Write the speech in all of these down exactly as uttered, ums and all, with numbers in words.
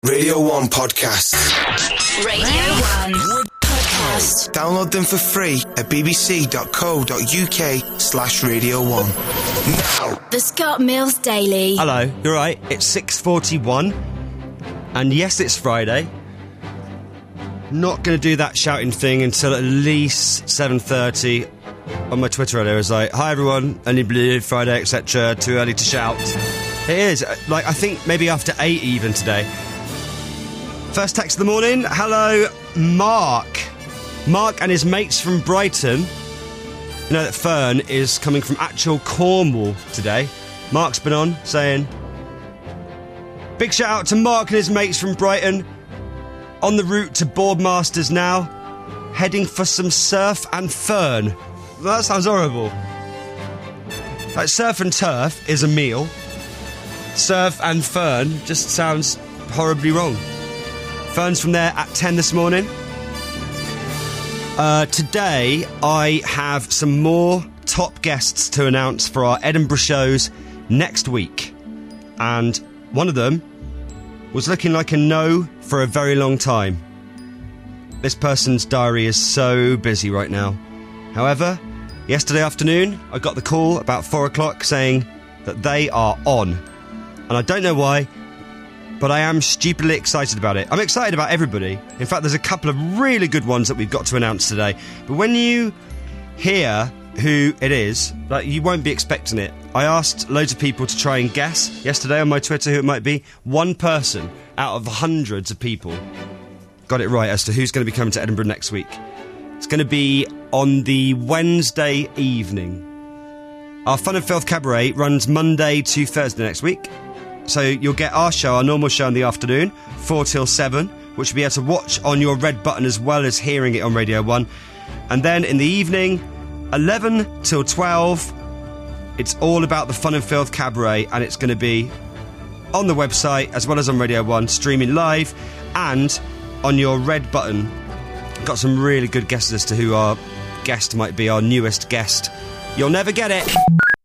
Radio one Podcast. Radio one Podcast. Download them for free at bbc.co.uk slash Radio one. Now. The Scott Mills Daily. Hello, you're right. It's six forty-one. And yes, it's Friday. Not going to do that shouting thing until at least seven thirty. On my Twitter earlier, I was like, hi everyone, only blue, Friday, et cetera. Too early to shout. It is. Like, I think maybe after eight even today. First text of the morning. Hello, Mark. Mark and his mates from Brighton. You know that Fern is coming from actual Cornwall today. Mark's been on saying, big shout out to Mark and his mates from Brighton. On the route to Boardmasters now. Heading for some surf and fern. Well, that sounds horrible. Like, surf and turf is a meal. Surf and fern just sounds horribly wrong. Fern's from there at ten this morning. Uh, today, I have some more top guests to announce for our Edinburgh shows next week. And one of them was looking like a no for a very long time. This person's diary is so busy right now. However, yesterday afternoon, I got the call about four o'clock saying that they are on. And I don't know why, but I am stupidly excited about it. I'm excited about everybody. In fact, there's a couple of really good ones that we've got to announce today. But when you hear who it is, like, you won't be expecting it. I asked loads of people to try and guess yesterday on my Twitter who it might be. One person out of hundreds of people got it right as to who's going to be coming to Edinburgh next week. It's going to be on the Wednesday evening. Our Fun and Filth Cabaret runs Monday to Thursday next week. So you'll get our show, our normal show in the afternoon, four till seven, which you'll be able to watch on your red button as well as hearing it on Radio one. And then in the evening, eleven till twelve, it's all about the Fun and Filth Cabaret, and it's going to be on the website as well as on Radio one, streaming live, and on your red button. Got some really good guesses as to who our guest might be, our newest guest. You'll never get it.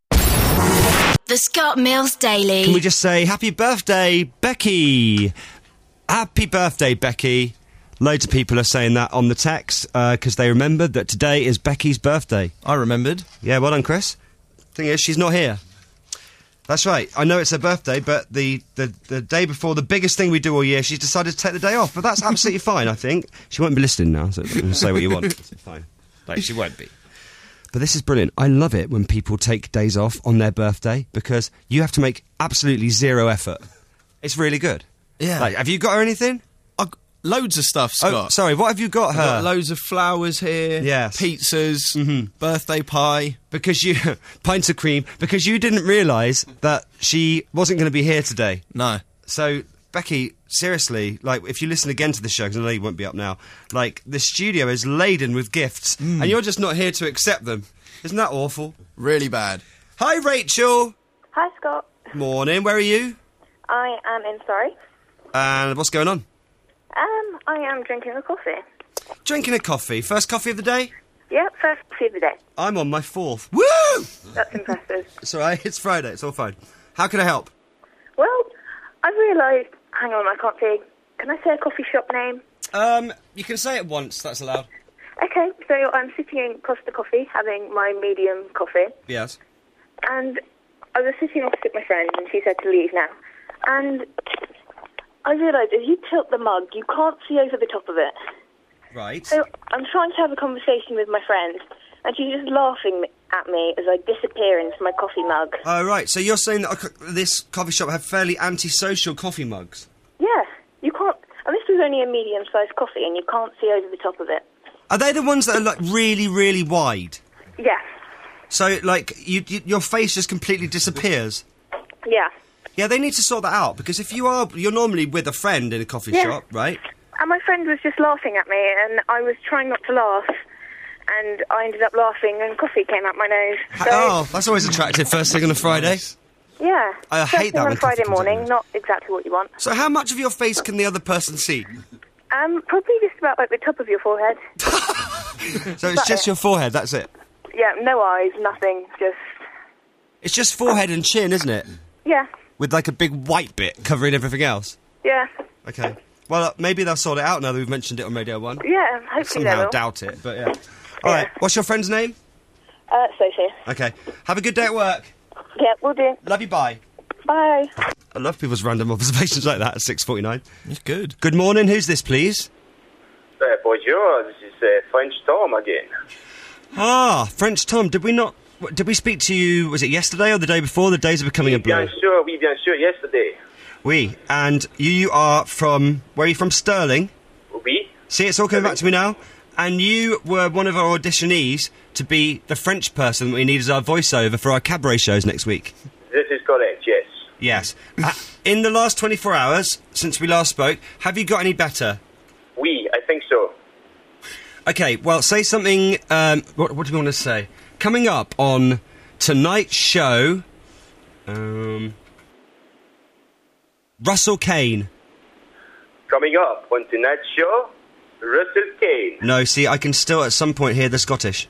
The Scott Mills Daily. Can we just say happy birthday, Becky? Happy birthday, Becky. Loads of people are saying that on the text because uh, they remembered that today is Becky's birthday. I remembered. Yeah, well done, Chris. Thing is, she's not here. That's right. I know it's her birthday, but the, the, the day before the biggest thing we do all year, she's decided to take the day off. But that's absolutely fine, I think. She won't be listening now, so say what you want. It's fine. Like, she won't be. But this is brilliant. I love it when people take days off on their birthday because you have to make absolutely zero effort. It's really good. Yeah. Like, have you got her anything? I've got loads of stuff, Scott. Oh, sorry, what have you got her? I've got loads of flowers here. Yes. Pizzas. Mm-hmm. Birthday pie. Because you... pints of cream. Because you didn't realise that she wasn't going to be here today. No. So, Becky, seriously, like, if you listen again to the show, because I know you won't be up now, like, the studio is laden with gifts, mm. and you're just not here to accept them. Isn't that awful? Really bad. Hi, Rachel. Hi, Scott. Morning, where are you? I am in Surrey. And what's going on? Um, I am drinking a coffee. Drinking a coffee. First coffee of the day? Yeah, first coffee of the day. I'm on my fourth. Woo! That's impressive. It's all right, it's Friday, it's all fine. How can I help? Well, I've realised... Hang on, I can't see. Can I say a coffee shop name? Um, you can say it once, that's allowed. Okay, so I'm sitting in Costa Coffee, having my medium coffee. Yes. And I was sitting opposite my friend, and she said to leave now. And I realised if you tilt the mug, you can't see over the top of it. Right. So I'm trying to have a conversation with my friend, and she's just laughing at me as I disappear into my coffee mug. Oh, right. So you're saying that uh, this coffee shop have fairly antisocial coffee mugs? Yeah. You can't... And this was only a medium-sized coffee, and you can't see over the top of it. Are they the ones that are, like, really, really wide? Yeah. So, like, you, you, your face just completely disappears? Yeah. Yeah, they need to sort that out, because if you are... You're normally with a friend in a coffee yeah. shop, right? And my friend was just laughing at me, and I was trying not to laugh, and I ended up laughing, and coffee came out my nose. So, oh, that's always attractive, first thing on a Friday. Yeah. I First hate that on when Friday coffee comes out morning, your nose. not exactly what you want. So how much of your face can the other person see? Um, probably just about like the top of your forehead. So it's just it? your forehead, that's it? Yeah, no eyes, nothing, just... It's just forehead and chin, isn't it? Yeah. With like a big white bit covering everything else? Yeah. Okay. Well, uh, maybe they'll sort it out now that we've mentioned it on Radio one. Yeah, hopefully they Somehow will. doubt it, but yeah. All right. What's your friend's name? Uh, Sophie. Okay. Have a good day at work. Yeah, we'll do. Love you. Bye. Bye. I love people's random observations like that at six forty-nine. It's good. Good morning. Who's this, please? Uh, bonjour, this is uh, French Tom again. Ah, French Tom. Did we not... what, Did we speak to you, was it yesterday or the day before? The days are becoming a blur. Bien sûr, oui, bien sûr, yesterday. Oui. And you are from... Where are you from? Sterling? Oui. See, it's all coming back to me now. And you were one of our auditionees to be the French person that we need as our voiceover for our cabaret shows next week. This is correct, yes. Yes. uh, in the last twenty-four hours, since we last spoke, have you got any better? Oui, I think so. Okay, well, say something... Um, what, what do we want to say? Coming up on tonight's show... Um, Russell Kane. Coming up on tonight's show, Russell Kane. No, see, I can still at some point hear the Scottish.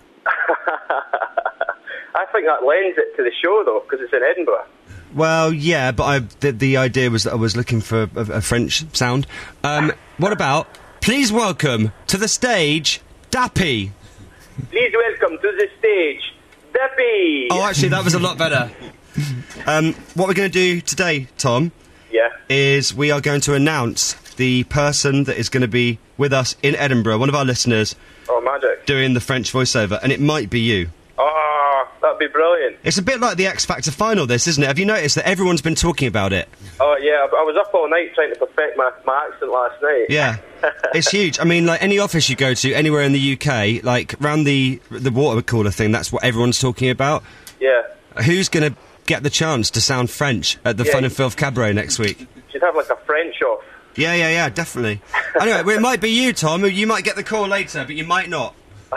I think that lends it to the show, though, because it's in Edinburgh. Well, yeah, but I, the, the idea was that I was looking for a, a French sound. Um, what about, please welcome to the stage, Dappy. Please welcome to the stage, Dappy. Oh, actually, that was a lot better. Um, what we're going to do today, Tom, Yeah. is we are going to announce the person that is going to be with us in Edinburgh, one of our listeners, Oh, magic. doing the French voiceover, and it might be you. Oh, that'd be brilliant. It's a bit like the X Factor final, this, isn't it? Have you noticed that everyone's been talking about it? Oh, yeah, I, I was up all night trying to perfect my, my accent last night. Yeah. It's huge. I mean, like, any office you go to, anywhere in the U K, like, round the, the water cooler thing, that's what everyone's talking about. Yeah. Who's going to get the chance to sound French at the Yeah. Fun and Filth Cabaret next week? Should have, like, a French off. Yeah, yeah, yeah, definitely. Anyway, well, it might be you, Tom. You might get the call later, but you might not.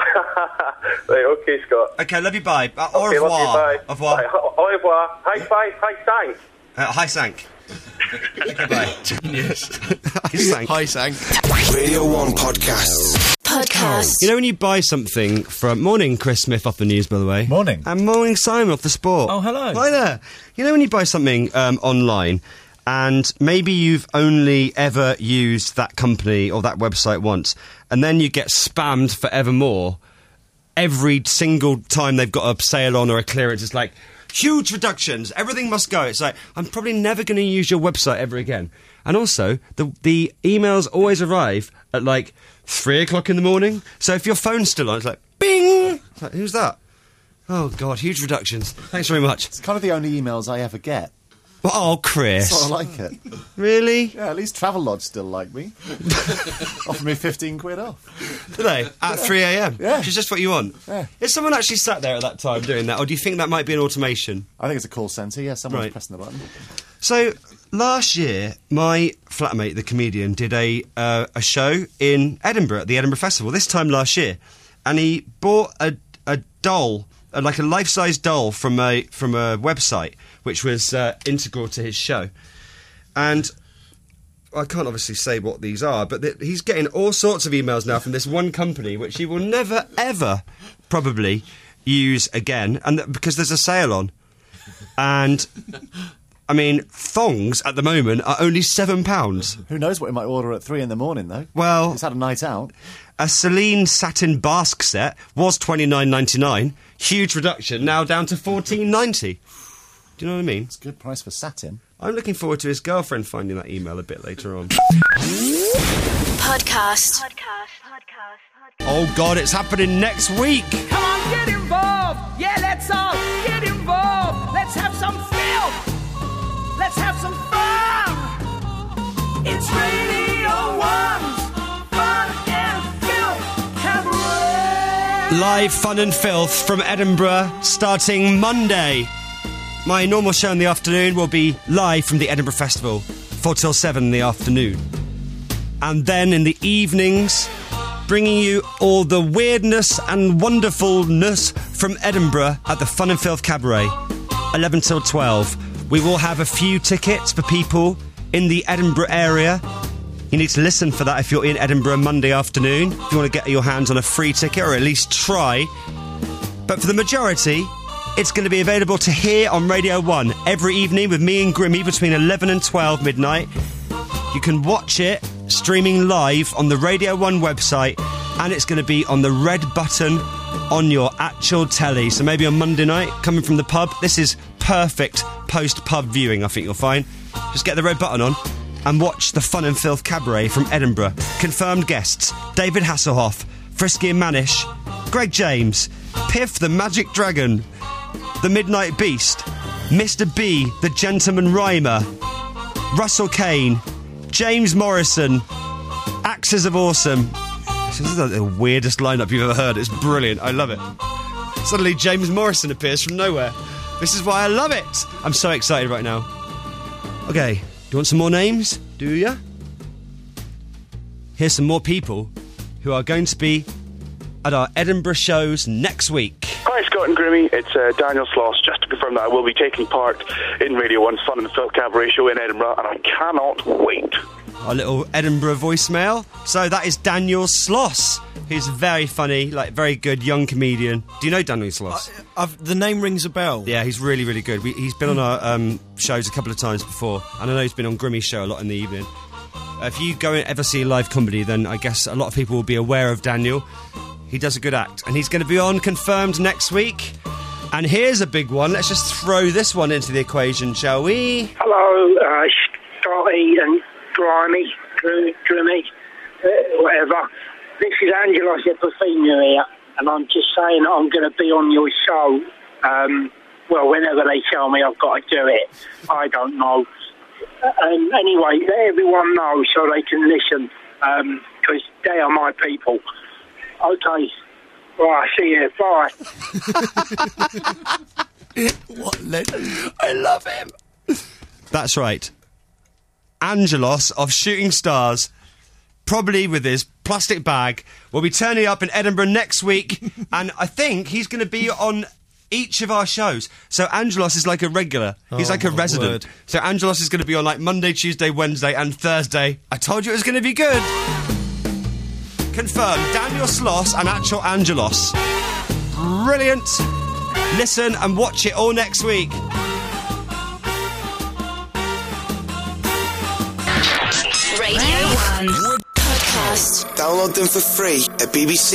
Right, okay, Scott. Okay, love you, bye. Uh, au Okay, love revoir. you, bye. Au revoir. Bye. Au revoir. High five, high thanks. Uh, hi, Sank. Okay, bye. Yes. Hi, Sank. Hi, Sang. Radio one podcasts. Podcast. You know when you buy something from... Morning, Chris Smith off the news, by the way. Morning. And morning, Simon off the sport. Oh, hello. Hi there. You know when you buy something um, online and maybe you've only ever used that company or that website once and then you get spammed forevermore every single time they've got a sale on or a clearance. It's like, huge reductions, everything must go. It's like, I'm probably never going to use your website ever again. And also, the the emails always arrive at like three o'clock in the morning. So if your phone's still on, it's like, bing! It's like, who's that? Oh, God, huge reductions. Thanks very much. It's kind of the only emails I ever get. Well, oh, Chris. So I like it. Really? Yeah, at least Travelodge still like me. Offer me fifteen quid off. Do they? At three a.m? Yeah. Which is just what you want? Yeah. Is someone actually sat there at that time doing that? Or do you think that might be an automation? I think it's a call centre, yeah, someone's Right. pressing the button. So, last year, my flatmate, the comedian, did a uh, a show in Edinburgh at the Edinburgh Festival, this time last year. And he bought a, a doll, uh, like a life-size doll from a, from a website, which was uh, integral to his show. And I can't obviously say what these are, but th- he's getting all sorts of emails now from this one company, which he will never, ever probably use again, and th- because there's a sale on. And... I mean, thongs at the moment are only seven pounds. Who knows what he might order at three in the morning, though? Well- He's had a night out. A Celine satin basque set was twenty-nine ninety-nine. Huge reduction, now down to fourteen ninety. Do you know what I mean? It's a good price for satin. I'm looking forward to his girlfriend finding that email a bit later on. Podcast. Oh, God, it's happening next week. Come on, get involved. Yeah, let's all get involved. Let's have some feel. Let's have some fun. It's Radio One's Fun and Filth Cabaret. Live Fun and Filth from Edinburgh starting Monday. My normal show in the afternoon will be live from the Edinburgh Festival, four till seven in the afternoon. And then in the evenings, bringing you all the weirdness and wonderfulness from Edinburgh at the Fun and Filth Cabaret, eleven till twelve. We will have a few tickets for people in the Edinburgh area. You need to listen for that if you're in Edinburgh Monday afternoon, if you want to get your hands on a free ticket, or at least try. But for the majority, it's going to be available to hear on Radio one every evening with me and Grimmy between eleven and twelve midnight. You can watch it streaming live on the Radio one website, and it's going to be on the red button on your actual telly. So maybe on Monday night, coming from the pub, this is perfect post-pub viewing, I think you'll find. Just get the red button on and watch the Fun and Filth Cabaret from Edinburgh. Confirmed guests: David Hasselhoff, Frisky and Manish, Greg James, Piff the Magic Dragon, The Midnight Beast, Mister B, the Gentleman Rhymer, Russell Kane, James Morrison, Axes of Awesome. This is the weirdest lineup you've ever heard. It's brilliant. I love it. Suddenly James Morrison appears from nowhere. This is why I love it. I'm so excited right now. Okay, do you want some more names? Do ya? Here's some more people who are going to be at our Edinburgh shows next week. Hi, Scott and Grimmy. It's uh, Daniel Sloss. Just to confirm that I will be taking part in Radio one's Fun and Filth Cabaret show in Edinburgh, and I cannot wait. Our little Edinburgh voicemail. So that is Daniel Sloss. He's very funny, like very good young comedian. Do you know Daniel Sloss? Uh, I've, the name rings a bell. Yeah, he's really, really good. We, he's been on our um, shows a couple of times before, and I know he's been on Grimmy's show a lot in the evening. Uh, if you go and ever see live comedy, then I guess a lot of people will be aware of Daniel. He does a good act, and he's going to be on confirmed next week. And here's a big one. Let's just throw this one into the equation, shall we? Hello, uh, Scotty and Grimy, Dr- Drimmy, uh, whatever. This is Angelos Epifania here, and I'm just saying I'm going to be on your show. Um, well, whenever they tell me I've got to do it, I don't know. Um, anyway, let everyone know so they can listen, because um, they are my people. Okay. Right, see you. Bye. What legend? I love him. That's right. Angelos of Shooting Stars, probably with his plastic bag, will be turning up in Edinburgh next week, and I think he's going to be on each of our shows. So Angelos is like a regular. He's Oh, like a my resident. word. So Angelos is going to be on like Monday, Tuesday, Wednesday, and Thursday. I told you it was going to be good. Confirmed. Daniel Sloss and actual Angelos. Brilliant. Listen and watch it all next week. Radio one Podcast. Download them for free at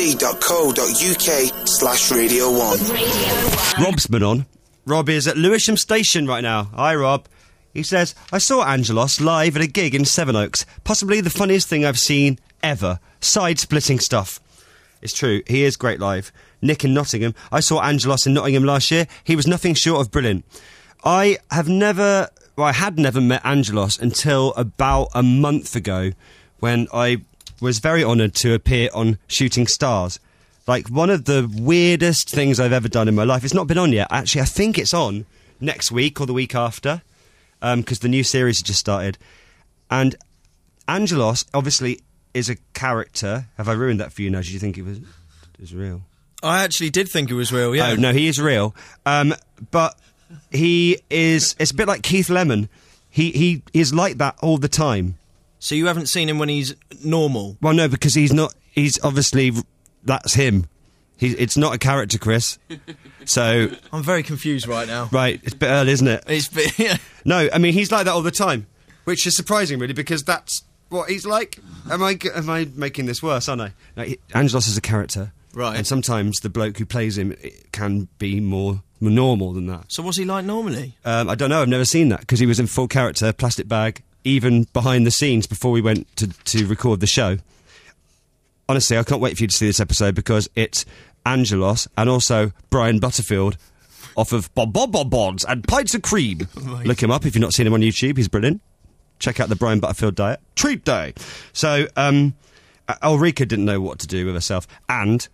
bbc.co.uk slash Radio one. Radio one. Rob's been on. Rob is at Lewisham Station right now. Hi, Rob. He says, I saw Angelos live at a gig in Sevenoaks. Possibly the funniest thing I've seen ever. Side-splitting stuff. It's true. He is great live. Nick in Nottingham. I saw Angelos in Nottingham last year. He was nothing short of brilliant. I have never... Well, I had never met Angelos until about a month ago when I was very honoured to appear on Shooting Stars. Like, one of the weirdest things I've ever done in my life. It's not been on yet. Actually, I think it's on next week or the week after, because um, the new series has just started. And Angelos, obviously, is a character. Have I ruined that for you now? Did you think it was, it was real? I actually did think it was real, yeah. Oh, no, he is real. Um, but he is... It's a bit like Keith Lemon. He, he is like that all the time. So you haven't seen him when he's normal? Well, no, because he's not... He's obviously... That's him. He, it's not a character, Chris. So... I'm very confused right now. Right, it's a bit early, isn't it? It's a bit... Yeah. No, I mean, he's like that all the time, which is surprising, really, because that's what he's like. Am I am I making this worse, aren't I? No, he, Angelos is a character. Right. And sometimes the bloke who plays him it can be more, more normal than that. So what's he like normally? Um, I don't know, I've never seen that, because he was in full character, plastic bag, even behind the scenes before we went to, to record the show. Honestly, I can't wait for you to see this episode, because it's Angelos and also Brian Butterfield off of Bob Bob Bob Bods and Pints of Cream. Right. Look him up if you've not seen him on YouTube, he's brilliant. Check out the Brian Butterfield diet. Treat day! So, um, Ulrika didn't know what to do with herself, and...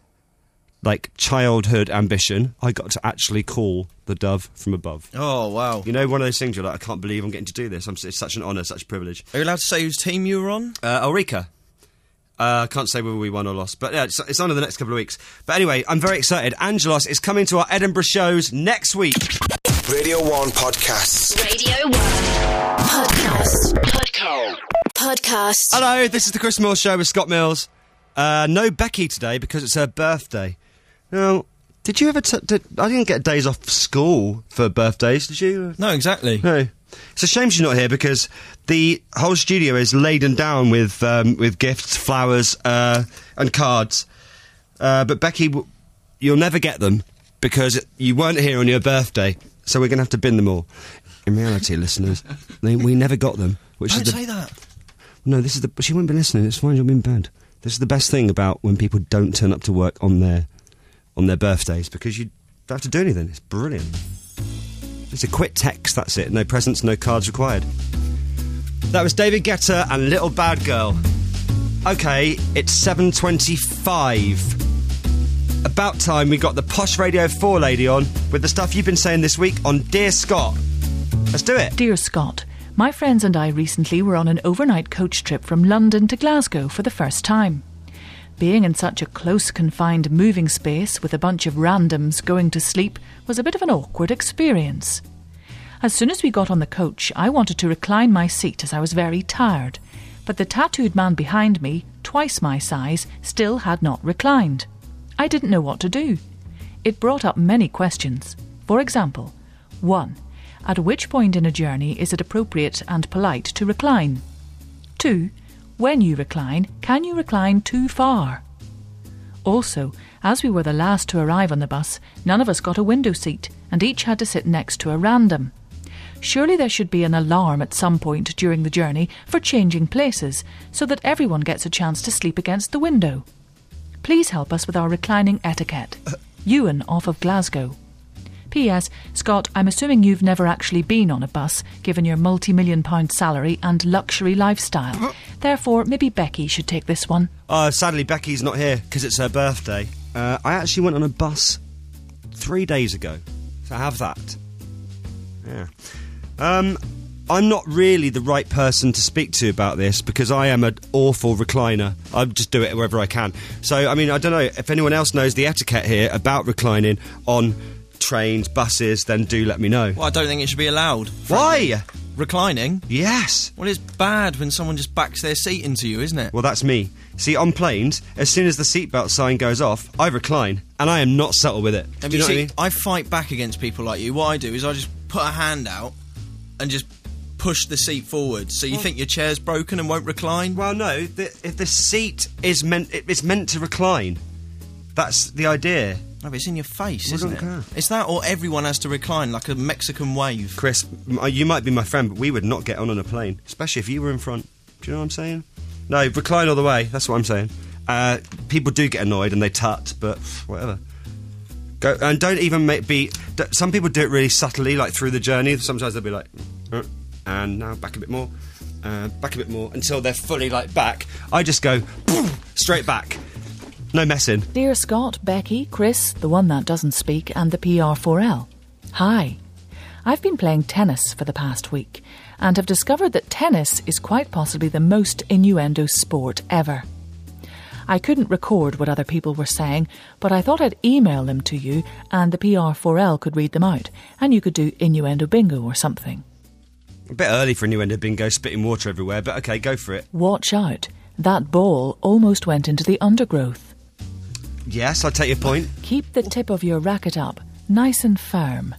like childhood ambition, I got to actually call the dove from above. Oh, wow. You know, one of those things you're like, I can't believe I'm getting to do this. I'm, it's such an honour, such a privilege. Are you allowed to say whose team you were on? Uh, Ulrika. I uh, can't say whether we won or lost, but yeah, it's, it's on in the next couple of weeks. But anyway, I'm very excited. Angelos is coming to our Edinburgh shows next week. Radio one Podcasts. Radio one Podcast. Podcast. Podcast. Hello, this is the Chris Mills Show with Scott Mills. Uh, no Becky today because it's her birthday. Now, did you ever... T- did, I didn't get days off school for birthdays, did you? No, exactly. No. It's a shame she's not here because the whole studio is laden down with um, with gifts, flowers, uh, and cards. Uh, but Becky, w- you'll never get them because you weren't here on your birthday, so we're going to have to bin them all. In reality, listeners, they, we never got them. Which Don't is the, say that. No, this is the. She wouldn't be listening. It's fine. She'll be in bed. This is the best thing about when people don't turn up to work on their on their birthdays because you don't have to do anything. It's brilliant. It's a quick text. That's it. No presents, no cards required. That was David Guetta and Little Bad Girl. Okay, it's seven twenty-five. About time we got the Posh Radio four lady on with the stuff you've been saying this week on Dear Scott. Let's do it. Dear Scott, my friends and I recently were on an overnight coach trip from London to Glasgow for the first time. Being in such a close, confined moving space with a bunch of randoms going to sleep was a bit of an awkward experience. As soon as we got on the coach, I wanted to recline my seat as I was very tired, but the tattooed man behind me, twice my size, still had not reclined. I didn't know what to do. It brought up many questions. For example, one. At which point in a journey is it appropriate and polite to recline? Two. When you recline, can you recline too far? Also, as we were the last to arrive on the bus, none of us got a window seat, and each had to sit next to a random. Surely there should be an alarm at some point during the journey for changing places, so that everyone gets a chance to sleep against the window. Please help us with our reclining etiquette. Ewan off of Glasgow. P S. Scott, I'm assuming you've never actually been on a bus, given your multi-million pound salary and luxury lifestyle. Therefore, maybe Becky should take this one. Uh, sadly, Becky's not here because it's her birthday. Uh, I actually went on a bus three days ago, so have that. Yeah. Um, I'm not really the right person to speak to about this because I am an awful recliner. I just do it wherever I can. So, I mean, I don't know if anyone else knows the etiquette here about reclining on trains, buses, then do let me know. Well, I don't think it should be allowed. Why? Reclining? Yes. Well, it's bad when someone just backs their seat into you, isn't it? Well, that's me. See, on planes, as soon as the seatbelt sign goes off, I recline, and I am not subtle with it. And do you know see, what I mean? I fight back against people like you. What I do is I just put a hand out and just push the seat forward, so you well, think your chair's broken and won't recline? Well, no. The, if the seat is meant, it, it's meant to recline. That's the idea. No, but it's in your face, well, isn't it? Care. It's that, or everyone has to recline like a Mexican wave. Chris, you might be my friend, but we would not get on on a plane, especially if you were in front. Do you know what I'm saying? No, recline all the way. That's what I'm saying. Uh, people do get annoyed and they tut, but whatever. Go and don't even make be. Some people do it really subtly, like through the journey. Sometimes they'll be like, uh, and now back a bit more, uh, back a bit more, until they're fully like back. I just go straight back. No messing. Dear Scott, Becky, Chris, the one that doesn't speak, and the P R four L. Hi. I've been playing tennis for the past week and have discovered that tennis is quite possibly the most innuendo sport ever. I couldn't record what other people were saying, but I thought I'd email them to you and the P R four L could read them out, and you could do innuendo bingo or something. A bit early for innuendo bingo, spitting water everywhere, but okay, go for it. Watch out. That ball almost went into the undergrowth. Yes, I take your point. Keep the tip of your racket up, nice and firm.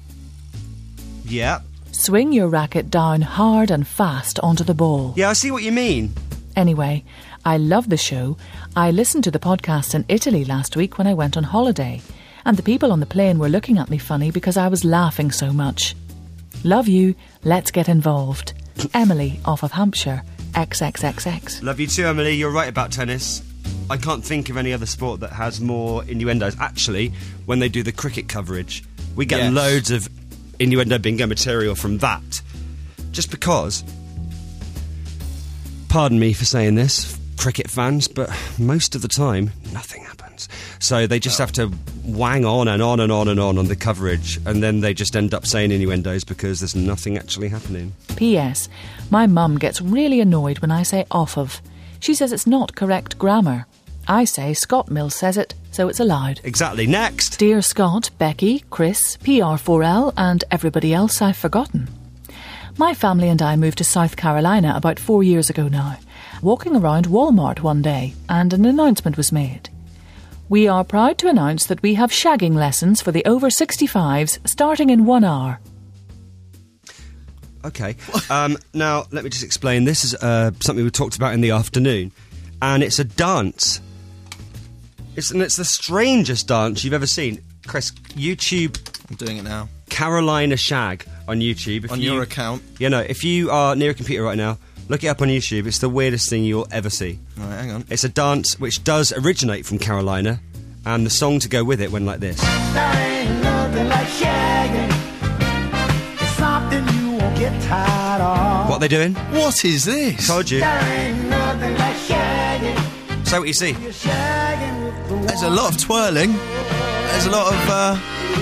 Yeah. Swing your racket down hard and fast onto the ball. Yeah, I see what you mean. Anyway, I love the show. I listened to the podcast in Italy last week when I went on holiday, and the people on the plane were looking at me funny because I was laughing so much. Love you. Let's get involved. Emily, off of Hampshire, X X X X. Love you too, Emily. You're right about tennis. I can't think of any other sport that has more innuendos. Actually, when they do the cricket coverage, we get yes. loads of innuendo bingo material from that. Just because, pardon me for saying this, cricket fans, but most of the time, nothing happens. So they just oh. have to wang on and on and on and on on the coverage, and then they just end up saying innuendos because there's nothing actually happening. P S. My mum gets really annoyed when I say off of. She says it's not correct grammar. I say Scott Mills says it, so it's allowed. Exactly. Next. Dear Scott, Becky, Chris, P R four L and everybody else I've forgotten. My family and I moved to South Carolina about four years ago now, walking around Walmart one day, and an announcement was made. We are proud to announce that we have shagging lessons for the over sixty-fives starting in one hour. Okay. Um, now, let me just explain. This is uh, something we talked about in the afternoon, and it's a dance. It's and it's the strangest dance you've ever seen. Chris, YouTube... I'm doing it now. Carolina Shag on YouTube. If on you, your account. You know, if you are near a computer right now, look it up on YouTube. It's the weirdest thing you'll ever see. All right, hang on. It's a dance which does originate from Carolina, and the song to go with it went like this. There ain't nothing like shagging. It's something you won't get tired of. What are they doing? What is this? Told you. There ain't nothing like shagging. So what you see? You're shagging with the There's a lot of twirling. There's a lot of, uh...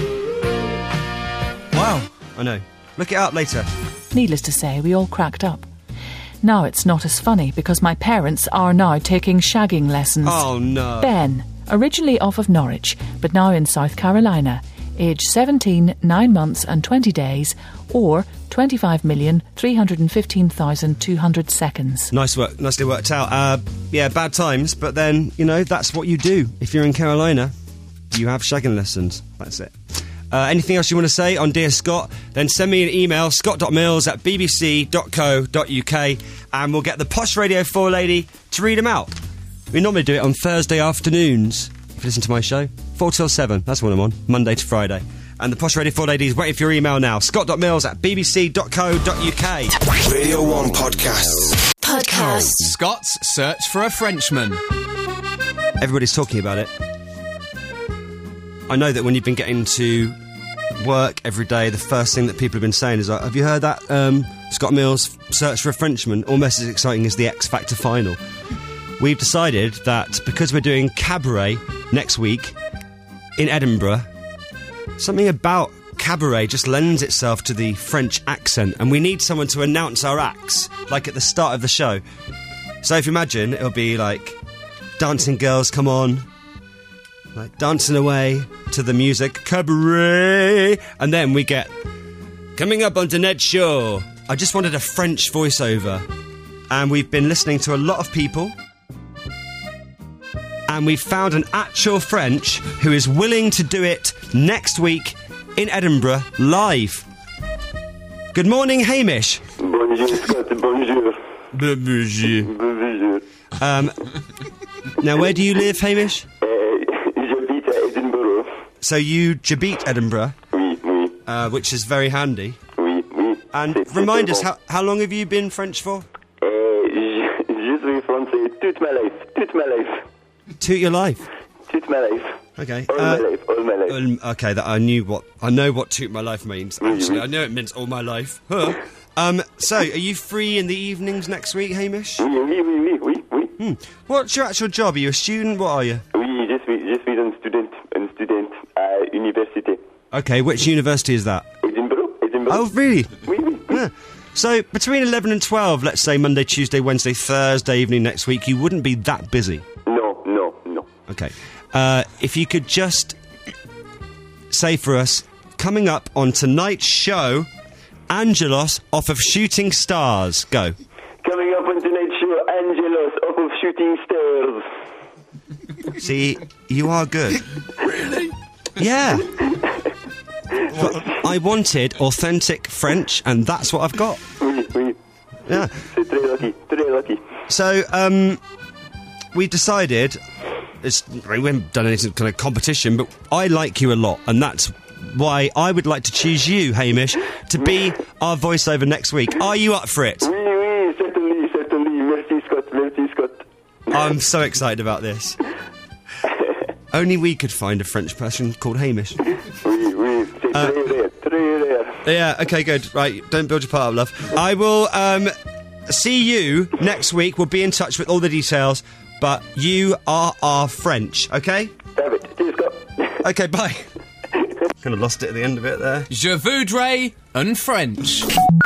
wow. I know. Look it up later. Needless to say, we all cracked up. Now it's not as funny because my parents are now taking shagging lessons. Oh, no. Ben, originally off of Norwich, but now in South Carolina, age seventeen, nine months and twenty days, or twenty-five million, three hundred fifteen thousand, two hundred seconds. Nice work. Nicely worked out. Uh, yeah, bad times, but then, you know, that's what you do. If you're in Carolina, you have shagging lessons. That's it. Uh, anything else you want to say on Dear Scott, then send me an email, scott dot mills at b b c dot co dot u k, and we'll get the Posh Radio four lady to read them out. We normally do it on Thursday afternoons, if you listen to my show. four till seven, that's when I'm on, Monday to Friday. And the Posh Radio four lady is waiting for your email now, scott dot mills at b b c dot co dot u k. Radio one Podcasts. Podcast. Scott's Search for a Frenchman. Everybody's talking about it. I know that when you've been getting to work every day, the first thing that people have been saying is, like, have you heard that um, Scott Mills Search for a Frenchman? Almost as exciting as the X Factor final. We've decided that because we're doing Cabaret next week in Edinburgh, something about Cabaret just lends itself to the French accent, and we need someone to announce our acts, like at the start of the show. So if you imagine, it'll be like, dancing girls, come on. Like dancing away to the music, Cabaret, and then we get coming up on tonight's show. I just wanted a French voiceover, and we've been listening to a lot of people, and we've found an actual French who is willing to do it next week in Edinburgh live. Good morning, Hamish. Bonjour, Scott. Bonjour. Bonjour. Bonjour. Um, now, where do you live, Hamish? So you jabit Edinburgh, oui, oui. Uh, which is very handy. Oui, oui. And c'est, remind c'est us, bon. how, how long have you been French for? Uh, je, je suis français toute ma life, toute ma life. Toot your life. Toute ma life. Okay. All uh, my life, all my life. Um, okay, that I knew what I know what toot my life means. Oui, Actually, oui. I know it means all my life. Huh. Um. So, are you free in the evenings next week, Hamish? Oui, oui, oui, oui, oui, oui. Hmm. What's your actual job? Are you a student? What are you? Oui, je suis, je suis un student, un student à université. Okay, which university is that? Edinburgh, Edinburgh. Oh, really? Oui, oui, oui. Yeah. So, between eleven and twelve, let's say Monday, Tuesday, Wednesday, Thursday evening next week, you wouldn't be that busy? No, no, no. Okay. Uh, if you could just say for us, coming up on tonight's show, Angelos off of Shooting Stars. Go. Coming up on tonight's show, Angelos off of Shooting Stars. See, you are good. Really? Yeah. But I wanted authentic French, and that's what I've got. Oui, oui. Yeah. C'est très lucky, très lucky. So, um, we decided, it's, we haven't done any kind of competition, but I like you a lot, and that's why I would like to choose you, Hamish, to be our voiceover next week. Are you up for it? Oui, oui, certainly, certainly. Merci, Scott, merci, Scott. I'm so excited about this. Only we could find a French person called Hamish. Oui, oui, c'est Uh, très rare, très rare. Yeah, okay, good. Right, don't build your part up, love. I will um, see you next week. We'll be in touch with all the details, but you are our French, okay? Have it. Cheers, Scott. Okay, bye. Kind of lost it at the end of it there. Je voudrais un French.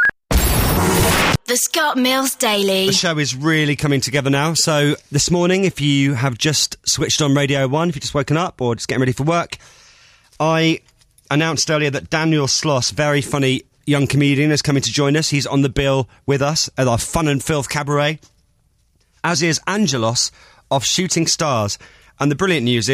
The Scott Mills Daily. The show is really coming together now. So this morning, if you have just switched on Radio one, if you've just woken up or just getting ready for work, I announced earlier that Daniel Sloss, very funny young comedian, is coming to join us. He's on the bill with us at our Fun and Filth Cabaret, as is Angelos of Shooting Stars. And the brilliant news is,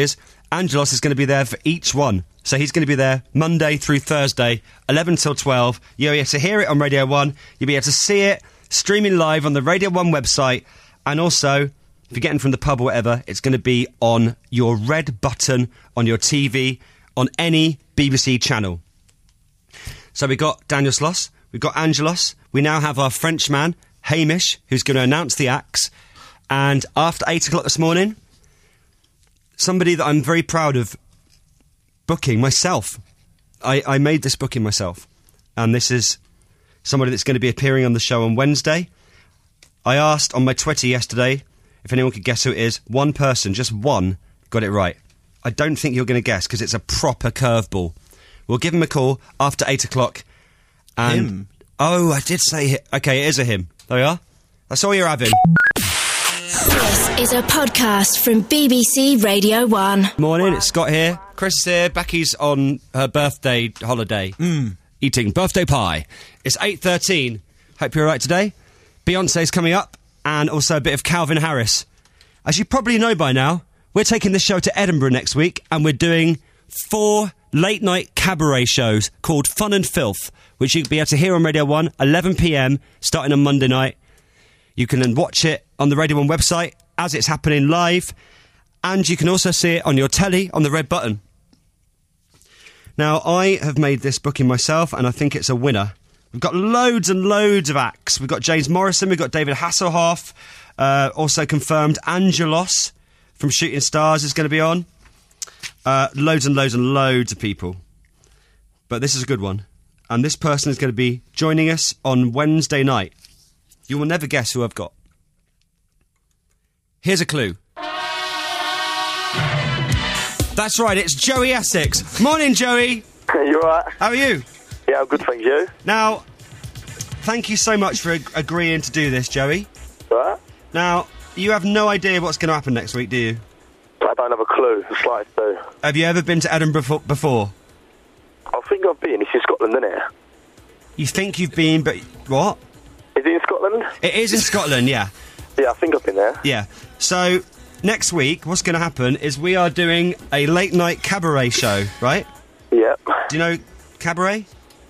Angelos is going to be there for each one. So he's going to be there Monday through Thursday, eleven till twelve. You'll be able to hear it on Radio one. You'll be able to see it streaming live on the Radio one website. And also, if you're getting from the pub or whatever, it's going to be on your red button on your T V on any B B C channel. So we've got Daniel Sloss, we've got Angelos, we now have our Frenchman, Hamish, who's going to announce the acts. And after eight o'clock this morning, somebody that I'm very proud of booking myself. I, I made this booking myself. And this is somebody that's going to be appearing on the show on Wednesday. I asked on my Twitter yesterday if anyone could guess who it is. One person, just one, got it right. I don't think you're going to guess because it's a proper curveball. We'll give him a call after eight o'clock. And Him? Oh, I did say him. Okay, it is a him. There we are. That's all you're having. This is a podcast from B B C Radio one. Morning, it's Scott here. Chris is here. Becky's on her birthday holiday. Mm. Eating birthday pie. It's eight thirteen. Hope you're all right today. Beyonce's coming up, and also a bit of Calvin Harris. As you probably know by now, we're taking this show to Edinburgh next week, and we're doing four late-night cabaret shows called Fun and Filth, which you'll be able to hear on Radio one, eleven p m, starting on Monday night. You can then watch it on the Radio one website as it's happening live, and you can also see it on your telly on the red button. Now, I have made this booking myself, and I think it's a winner. We've got loads and loads of acts. We've got James Morrison, we've got David Hasselhoff, uh, also confirmed Angelos from Shooting Stars is going to be on. Uh, loads and loads and loads of people. But this is a good one. And this person is going to be joining us on Wednesday night. You will never guess who I've got. Here's a clue. That's right, it's Joey Essex. Morning, Joey. You alright? How are you? Yeah, I'm good, thank you. Now, thank you so much for ag- agreeing to do this, Joey. What? Now, you have no idea what's going to happen next week, do you? I don't have a clue, the slightest clue. Have you ever been to Edinburgh fo- before? I think I've been. It's in Scotland, isn't it? You think you've been, but what? Is it in Scotland? It is in Scotland, yeah. Yeah, I think I've been there. Yeah. So, next week, what's going to happen is we are doing a late-night cabaret show, right? Yep. Do you know cabaret?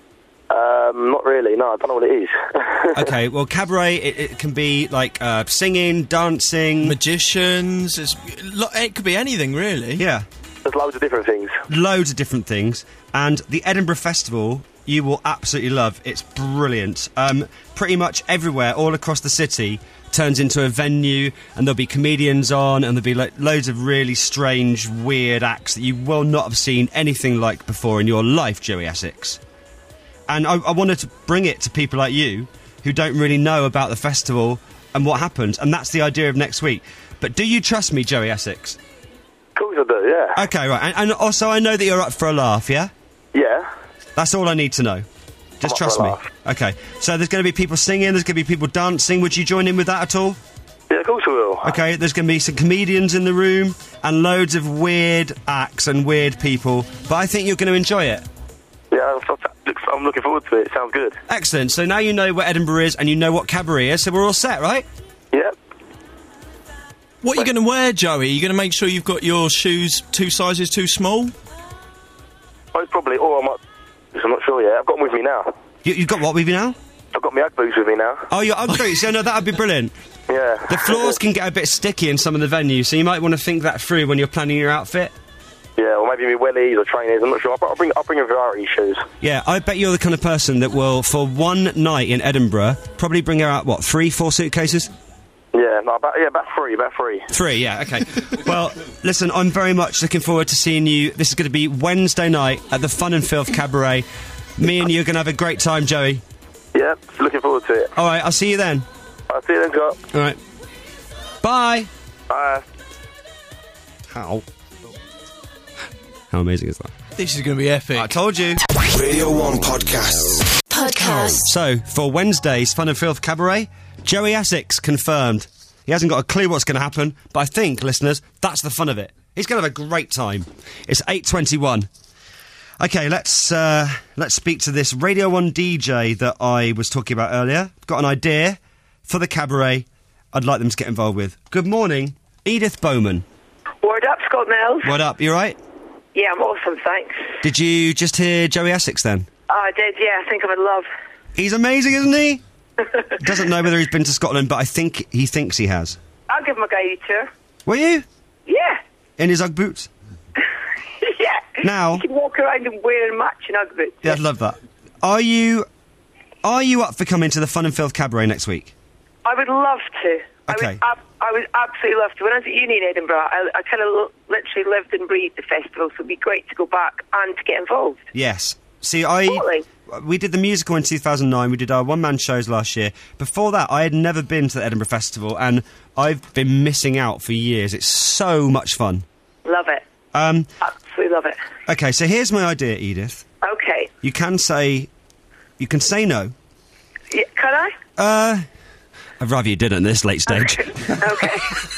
Um, not really, no, I don't know what it is. Okay, well, cabaret, it, it can be, like, uh, singing, dancing... Magicians, it's, it could be anything, really. Yeah. There's loads of different things. Loads of different things. And the Edinburgh Festival, you will absolutely love. It's brilliant. Um, pretty much everywhere, all across the city, turns into a venue, and there'll be comedians on, and there'll be like loads of really strange, weird acts that you will not have seen anything like before in your life, Joey Essex. And I, I wanted to bring it to people like you, who don't really know about the festival and what happens, and that's the idea of next week. But do you trust me, Joey Essex? Of course I do, yeah. Okay, right. And, and also, I know that you're up for a laugh, yeah? Yeah. That's all I need to know. Just trust me. Okay. So there's going to be people singing, there's going to be people dancing. Would you join in with that at all? Yeah, of course I will. Okay, there's going to be some comedians in the room and loads of weird acts and weird people. But I think you're going to enjoy it. Yeah, I'm looking forward to it. Sounds good. Excellent. So now you know what Edinburgh is and you know what cabaret is, so we're all set, right? Yep. What are you going to wear, Joey? Are you going to make sure you've got your shoes two sizes too small? Most probably, or I might... I'm not sure yet. I've got them with me now. You, you've got what with you now? I've got my Ugg boots with me now. Oh, your Ugg boots? Yeah, no, that would be brilliant. Yeah. The floors can get a bit sticky in some of the venues, so you might want to think that through when you're planning your outfit. Yeah, or maybe my wellies or trainers. I'm not sure. I'll, I'll bring I'll bring a variety of shoes. Yeah, I bet you're the kind of person that will, for one night in Edinburgh, probably bring out, what, three, four suitcases? Yeah, no, about, yeah, about three, about three. Three, yeah, okay. Well, listen, I'm very much looking forward to seeing you. This is going to be Wednesday night at the Fun and Filth Cabaret. Me and you are going to have a great time, Joey. Yeah, looking forward to it. All right, I'll see you then. I'll see you then, Scott. All right. Bye. Bye. How? How amazing is that? This is going to be epic. I told you. Radio one Podcasts. Podcast. So, for Wednesday's Fun and Filth Cabaret, Joey Essex confirmed. He hasn't got a clue what's going to happen, but I think, listeners, that's the fun of it. He's going to have a great time. It's eight twenty-one. Okay, let's uh, let's speak to this Radio one D J that I was talking about earlier. Got an idea for the cabaret I'd like them to get involved with. Good morning, Edith Bowman. Word up, Scott Mills. What up? You right? Yeah, I'm awesome, thanks. Did you just hear Joey Essex then? Oh, I did, yeah. I think I'm in love. He's amazing, isn't he? Doesn't know whether he's been to Scotland, but I think he thinks he has. I'll give him a guided tour. Will you? Yeah. In his Ugg boots? Yeah. Now... You can walk around and wearing matching Ugg boots. Yeah, I'd love that. Are you... Are you up for coming to the Fun and Filth Cabaret next week? I would love to. Okay. I would, ab- I would absolutely love to. When I was at uni in Edinburgh, I, I kind of l- literally lived and breathed the festival, so it'd be great to go back and to get involved. Yes. See, I... Totally. We did the musical in two thousand nine, we did our one-man shows last year. Before that, I had never been to the Edinburgh Festival, and I've been missing out for years. It's so much fun. Love it. Um, absolutely love it. Okay, so here's my idea, Edith. Okay. You can say... You can say no. Yeah, can I? Uh... I'd rather you didn't at this late stage. Okay.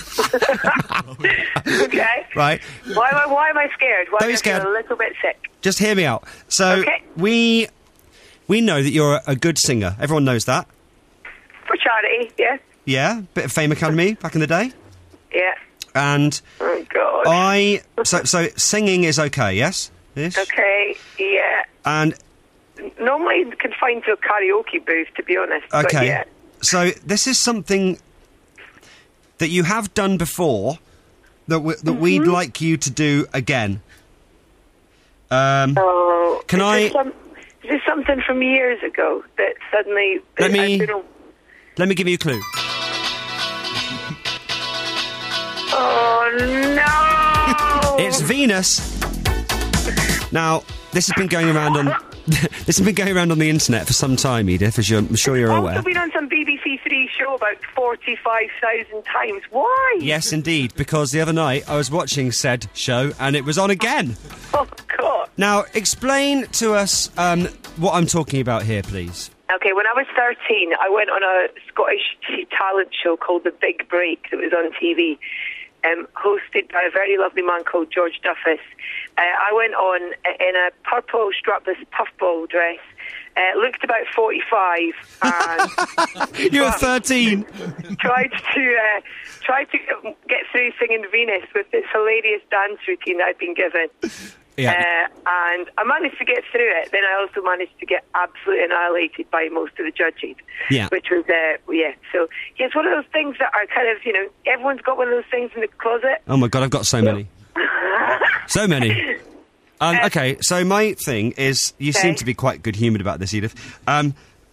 Okay. Right. Why am I, why am I scared? Why Don't am be I scared. feel a little bit sick? Just hear me out. So, Okay. we... We know that you're a good singer. Everyone knows that. For charity, yeah. Yeah, bit of Fame Academy back in the day. Yeah. And Oh, God. I... So, so singing is okay, yes? Yes? Okay, yeah. And, Normally confined to a karaoke booth, to be honest. But okay, yeah. so this is something that you have done before that, w- that we'd Mm-hmm. like you to do again. Um, Oh, can is I... This some, is this something from years ago that suddenly... Let I, me- I don't know. Let me give you a clue. Oh, no! It's Venus. Now, this has been going around on... this has been going around on the internet for some time, Edith, as you're, I'm sure you're I've aware. also been on some B B C Three show about forty-five thousand times. Why? Yes, indeed, because the other night I was watching said show and it was on again. Oh, God. Now, explain to us um, what I'm talking about here, please. Okay, when I was thirteen, I went on a Scottish talent show called The Big Break that was on T V, um, hosted by a very lovely man called George Duffus. Uh, I went on in a purple strapless puffball dress, uh, looked about forty-five, and You were thirteen. tried to uh, tried to get through singing Venus with this hilarious dance routine that I'd been given. Yeah. Uh, and I managed to get through it. Then I also managed to get absolutely annihilated by most of the judges. Yeah. Which was, uh, yeah. So, yeah, it's one of those things that are kind of, you know, everyone's got one of those things in the closet. Oh my God, I've got so many. So many. Um, okay, so my thing is, you Okay. seem to be quite good-humoured about this, Edith. Um,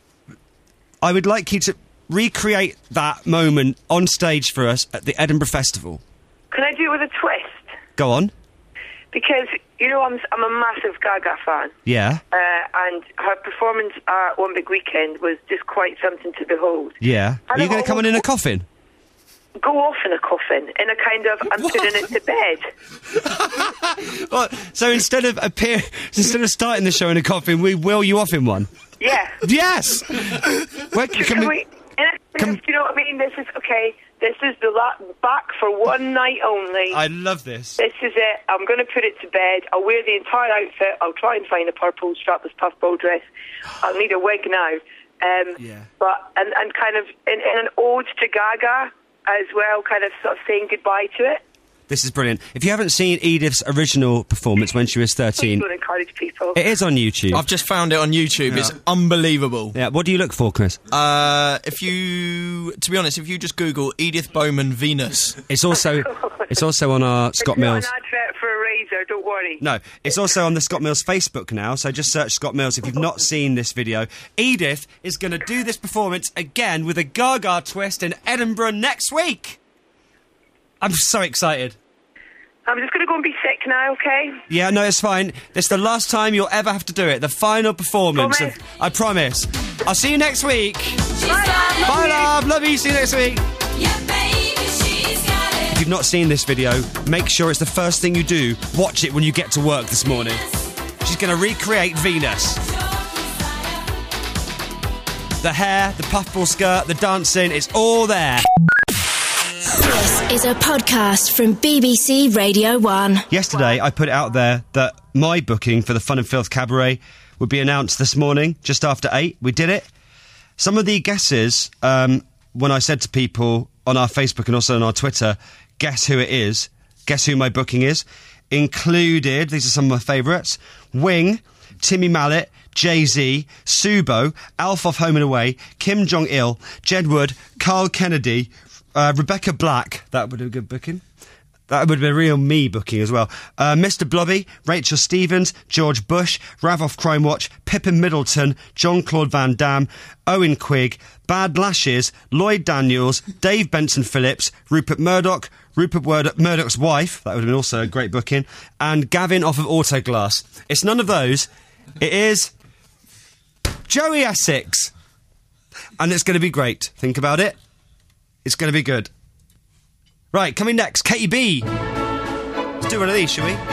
I would like you to recreate that moment on stage for us at the Edinburgh Festival. Can I do it with a twist? Go on. Because, you know, I'm, I'm a massive Gaga fan. Yeah. Uh, and her performance at One Big Weekend was just quite something to behold. Yeah. Are And you going I've to come in in a coffin? Go off in a coffin, in a kind of, I'm putting it to bed. Well, so instead of appear, instead of starting the show in a coffin, we wheel you off in one. Yeah. Yes. Where, can Can we, we, in a, do you know what I mean? This is, okay, this is the la- back for one night only. I love this. This is it. I'm going to put it to bed. I'll wear the entire outfit. I'll try and find a purple strapless puffball dress. I'll need a wig now. Um, Yeah. But, and, and kind of, in, in an ode to Gaga as well, kind of sort of saying goodbye to it. This is brilliant. If you haven't seen Edith's original performance when she was thirteen, Don't encourage people. it is on YouTube. I've just found it on YouTube. It's unbelievable. Yeah, what do you look for, Chris? Uh, if you, to be honest, if you just Google Edith Bowman Venus, It's also it's also on our Scott It's not Mills. an advert for a razor, don't worry. No, it's also on the Scott Mills Facebook now, so just search Scott Mills if you've not seen this video. Edith is going to do this performance again with a Gaga twist in Edinburgh next week. I'm so excited. I'm just going to go and be sick now, okay? Yeah, no, it's fine. It's the last time you'll ever have to do it. The final performance. Of, I promise. I'll see you next week. Bye, Bye, love. Love you. See you next week. If you've not seen this video, make sure it's the first thing you do. Watch it when you get to work this morning. She's going to recreate Venus. The hair, the puffball skirt, the dancing, it's all there. This is a podcast from B B C Radio one. Yesterday, I put it out there that my booking for the Fun and Filth Cabaret would be announced this morning, just after eight. We did it. Some of the guesses, um, when I said to people on our Facebook and also on our Twitter, guess who it is, Guess who my booking is? Included, these are some of my favourites, Wing, Timmy Mallet, Jay-Z, Subo, Alf off Home and Away, Kim Jong-il, Jed Wood, Carl Kennedy, uh, Rebecca Black. That would be a good booking. That would be a real me booking as well. Uh, Mister Blobby, Rachel Stevens, George Bush, Ravoff Crime Watch, Pippin Middleton, Jean-Claude Van Damme, Owen Quigg, Bad Lashes, Lloyd Daniels, Dave Benson Phillips, Rupert Murdoch, Rupert Word- Murdoch's wife, that would have been also a great booking, and Gavin off of Autoglass. It's none of those. It is Joey Essex. And it's going to be great. Think about it. It's going to be good. Right, coming next, Katie B. Let's do one of these, shall we?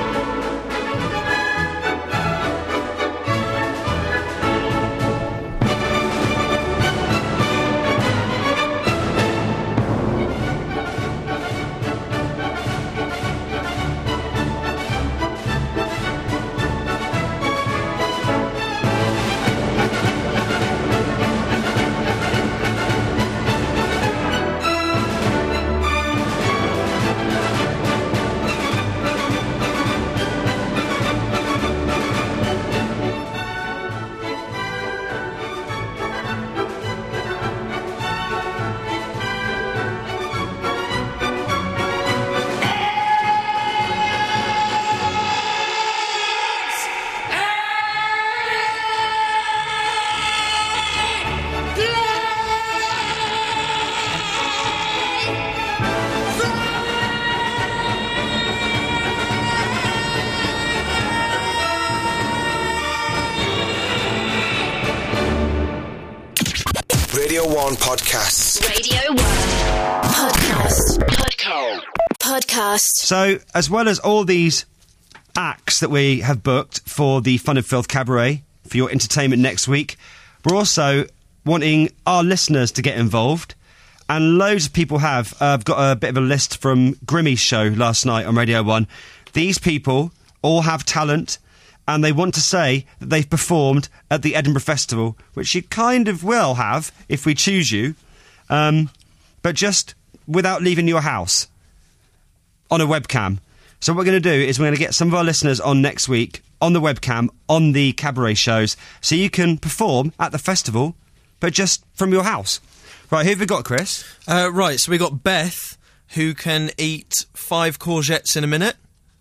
Radio one Podcasts. Radio one Podcast. Podcast. Podcast. So, as well as all these acts that we have booked for the Fun and Filth Cabaret for your entertainment next week, we're also wanting our listeners to get involved. And loads of people have. Uh, I've got a bit of a list from Grimmy's show last night on Radio one. These people all have talent, and they want to say that they've performed at the Edinburgh Festival, which you kind of will have if we choose you, um, but just without leaving your house, on a webcam. So what we're going to do is we're going to get some of our listeners on next week, on the webcam, on the cabaret shows, so you can perform at the festival, but just from your house. Right, who have we got, Chris? Uh, right, so we got Beth, who can eat five courgettes in a minute.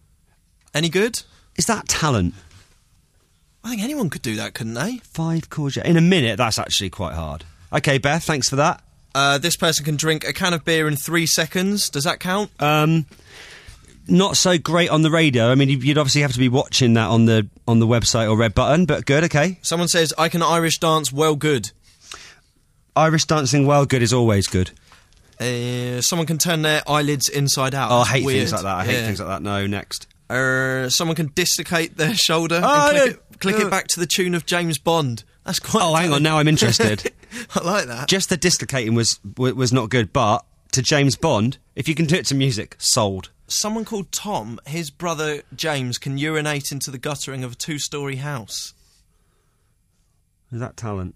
Any good? Is that talent? I think anyone could do that, couldn't they? Five courgettes in a minute, that's actually quite hard. OK, Beth, thanks for that. Uh, this person can drink a can of beer in three seconds. Does that count? Um, not so great on the radio. I mean, you'd obviously have to be watching that on the on the website or Red Button, but good, OK. Someone says, I can Irish dance well good. Irish dancing well good is always good. Uh, someone can turn their eyelids inside out. Oh, That's I hate weird. things like that. I hate Yeah. things like that. No, next. Uh, someone can dislocate their shoulder Oh, and click, yeah. it, click Uh. it back to the tune of James Bond. That's quite... Oh, hang on, now I'm interested. I like that. Just the dislocating was w- was not good, but to James Bond, if you can do it to music, sold. Someone called Tom, his brother James, can urinate into the guttering of a two-storey house. Is that talent?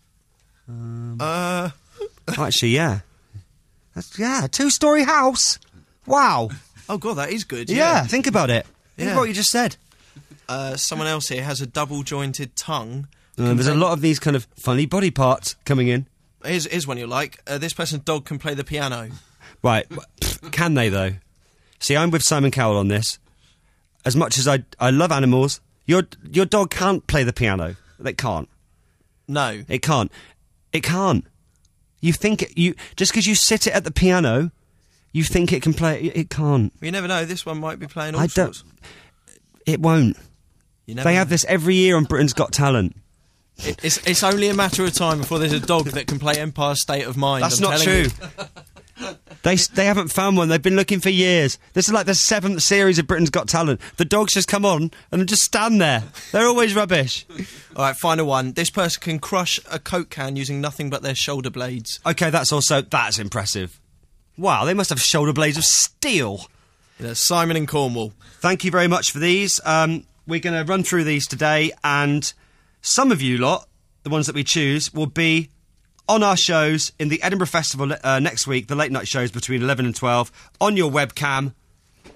Um, Uh... actually, yeah. That's, yeah, a two-storey house. Wow. Oh, God, that is good. Yeah, Yeah, think about it. Think Yeah. about what you just said. Uh, someone else here has a double-jointed tongue. Uh, there's a lot of these kind of funny body parts coming in. Here's, here's one you like. Uh, this person's dog can play the piano. Right. Can they, though? See, I'm with Simon Cowell on this. As much as I I love animals, your your dog can't play the piano. It can't. No. It can't. It can't. You think it, you just because you sit it at the piano, you think it can play. It, it can't. You never know. This one might be playing all I sorts. don't. It won't. You never They know. have this every year on Britain's Got Talent. It, it's, it's only a matter of time before there's a dog that can play Empire State of Mind. That's I'm not telling true. you. They they haven't found one. They've been looking for years. This is like the seventh series of Britain's Got Talent. The dogs just come on and they just stand there. They're always rubbish. All right, final one. This person can crush a Coke can using nothing but their shoulder blades. Okay, that's also that's impressive. Wow, they must have shoulder blades of steel. Yeah, Simon in Cornwall. Thank you very much for these. Um, we're going to run through these today, and some of you lot, the ones that we choose, will be on our shows in the Edinburgh Festival uh, next week, the late night shows between eleven and twelve, on your webcam,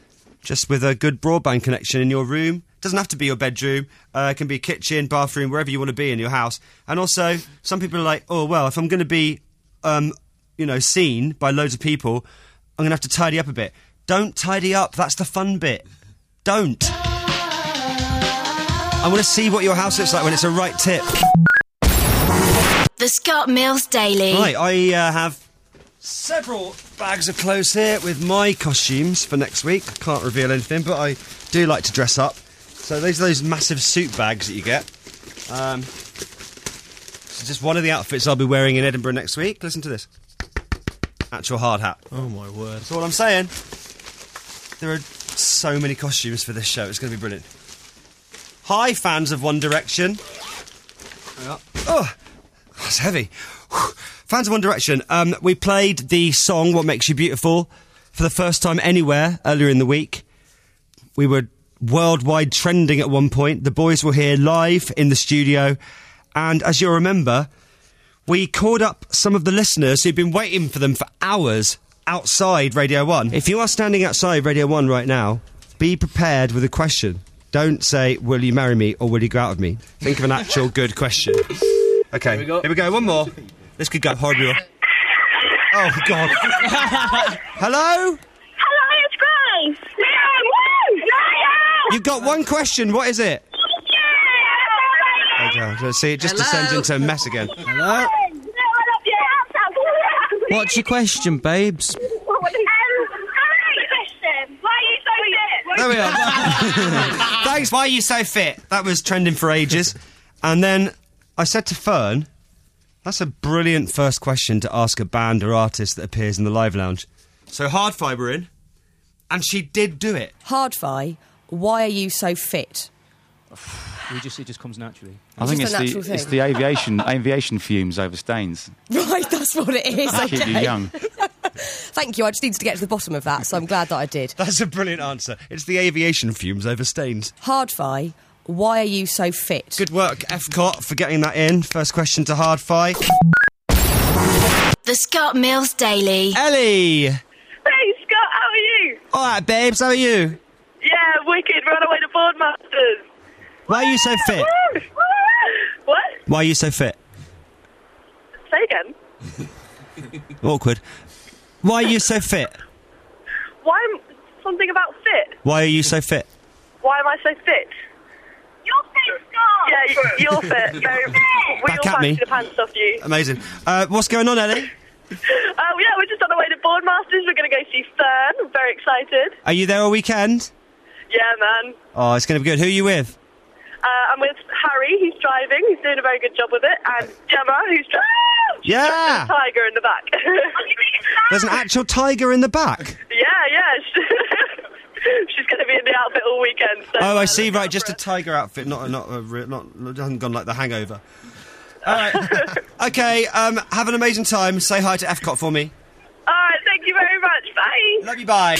just with a good broadband connection in your room. Doesn't have to be your bedroom. Uh, it can be a kitchen, bathroom, wherever you want to be in your house. And also, some people are like, oh, well, if I'm going to be, um, you know, seen by loads of people, I'm going to have to tidy up a bit. Don't tidy up. That's the fun bit. Don't. I want to see what your house looks like when it's a right tip. The Scott Mills Daily. Right, I uh, have several bags of clothes here with my costumes for next week. I can't reveal anything, but I do like to dress up. So these are those massive suit bags that you get. Um, this is just one of the outfits I'll be wearing in Edinburgh next week. Listen to this. Actual hard hat. Oh, my word. That's all I'm saying. There are so many costumes for this show. It's going to be brilliant. Hi, fans of One Direction. Oh, that's heavy. Fans of One Direction. Um, we played the song What Makes You Beautiful for the first time anywhere earlier in the week. We were worldwide trending at one point. The boys were here live in the studio. And as you'll remember, we called up some of the listeners who've been waiting for them for hours outside Radio one. If you are standing outside Radio one right now, be prepared with a question. Don't say, will you marry me or will you go out with me? Think of an actual good question. Okay, here we go. Here we go. One more. This could go horribly wrong. Oh, God. Hello? Hello, it's Grace. Yeah, woo! Yeah! You've got one question. What is it? Yeah! Okay, so see, it just Hello? descends into a mess again. Hello? What's your question, babes? There we are. Thanks. Why are you so fit? That was trending for ages. And then I said to Fern, that's a brilliant first question to ask a band or artist that appears in the Live Lounge. So Hard-Fi were in, and she did do it. Hard-Fi, why are you so fit? We just, it just comes naturally. I think it's the, it's the aviation aviation fumes over stains. Right, that's what it is. They Okay. keep you young. Thank you, I just needed to get to the bottom of that, so I'm glad that I did. That's a brilliant answer. It's the aviation fumes over stains. Hard-Fi, why are you so fit? Good work, F C O T, for getting that in. First question to Hard-Fi. The Scott Mills Daily. Ellie! Hey, Scott, how are you? All right, babes, how are you? Yeah, wicked. We're on our way to Boardmasters. Why are you so fit? What? Why are you so fit? Say again. Awkward. Why are you so fit? Why am... Something about fit. Why are you so fit? Why am I so fit? You're fit, Scott. Yeah, y- you're fit. Very, we Back all at me. fancy the pants off you. Amazing. Uh, what's going on, Ellie? Uh, yeah, we're just on our way to Boardmasters. We're going to go see Fern. I'm very excited. Are you there all weekend? Yeah, man. Oh, it's going to be good. Who are you with? Uh, I'm with Harry, he's driving, he's doing a very good job with it, and Gemma, who's driving. Yeah! There's a tiger in the back. There's an actual tiger in the back. Yeah, yeah. She's going to be in the outfit all weekend. So, Oh, I uh, see. Right, just a tiger outfit, not not a re- not. It hasn't gone like The Hangover. All right. Okay. Um, have an amazing time. Say hi to F C O T for me. All right. Thank you very much. Bye. Love you. Bye.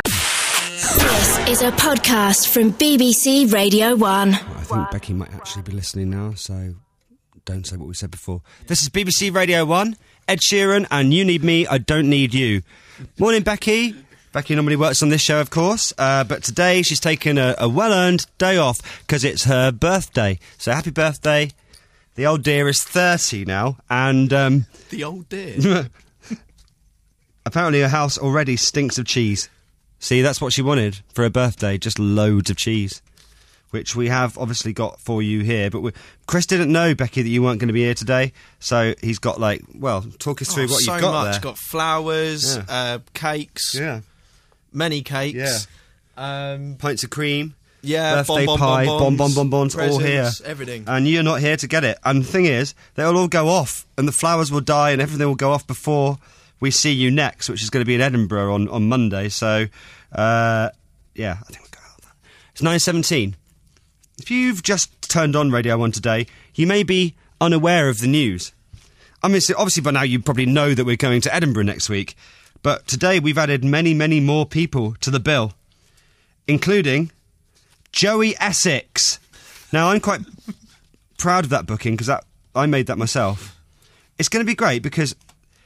This is a podcast from B B C Radio one. I think Becky might actually be listening now, so don't say what we said before. This is B B C Radio one, Ed Sheeran, and You Need Me, I Don't Need You. Morning, Becky. Becky normally works on this show, of course, uh, but today she's taken a, a well-earned day off because it's her birthday. So happy birthday. The old dear is thirty now, and... Um, The old dear? apparently her house already stinks of cheese. See, that's what she wanted for her birthday, just loads of cheese. Which we have obviously got for you here. But we, Chris didn't know, Becky, that you weren't going to be here today. So he's got, like, well, talk us through Oh, what so you've got much. there. Got flowers, Yeah. uh, cakes. Yeah. Many cakes. Yeah. Um, Pints of cream. Yeah, Birthday bon, bon, pie, bonbons, bon, bon, bonbons, all here. presents, everything. And you're not here to get it. And the thing is, they'll all go off, and the flowers will die, and everything will go off before we see you next, which is going to be in Edinburgh on, on Monday. So, uh, yeah, I think we'll go out with that. It's nine seventeen. If you've just turned on Radio one today, you may be unaware of the news. I mean, obviously by now you probably know that we're going to Edinburgh next week, but today we've added many, many more people to the bill, including Joey Essex. Now, I'm quite proud of that booking because that I made that myself. It's going to be great because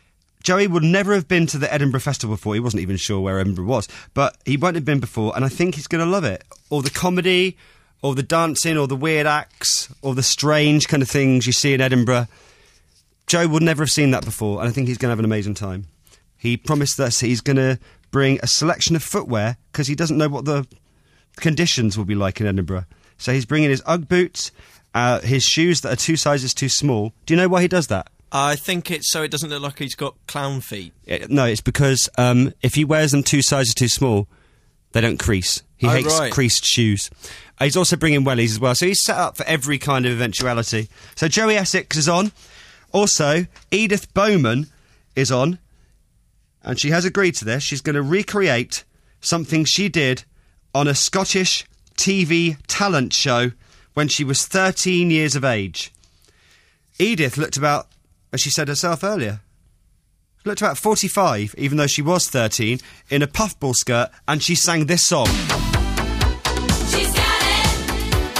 Joey would never have been to the Edinburgh Festival before. He wasn't even sure where Edinburgh was. But he won't have been before, and I think he's going to love it. All the comedy, all the dancing, all the weird acts, all the strange kind of things you see in Edinburgh. Joe would never have seen that before, and I think he's going to have an amazing time. He promised us he's going to bring a selection of footwear, because he doesn't know what the conditions will be like in Edinburgh. So he's bringing his Ugg boots, uh, his shoes that are two sizes too small. Do you know why he does that? I think it's so it doesn't look like he's got clown feet. It, no, it's because um, if he wears them two sizes too small, they don't crease. He Oh, hates right. creased shoes. Uh, he's also bringing wellies as well, so he's set up for every kind of eventuality. So Joey Essex is on. Also, Edith Bowman is on, and she has agreed to this. She's going to recreate something she did on a Scottish T V talent show when she was thirteen years of age. Edith looked about, as she said herself earlier, looked about forty-five, even though she was thirteen, in a puffball skirt, and she sang this song. She's got it.